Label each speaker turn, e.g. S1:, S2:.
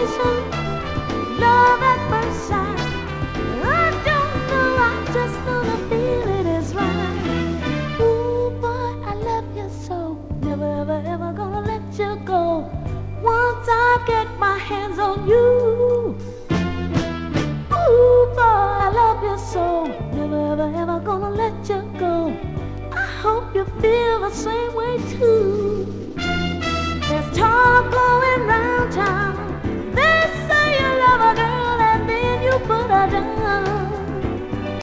S1: passion, love at first sight. I don't know, I just know the feeling is right. Ooh, boy, I love you so, never, ever, ever gonna let you go. Once I get my hands on you. Ooh, boy, I love you so, never, ever, ever gonna let you go. I hope you feel the same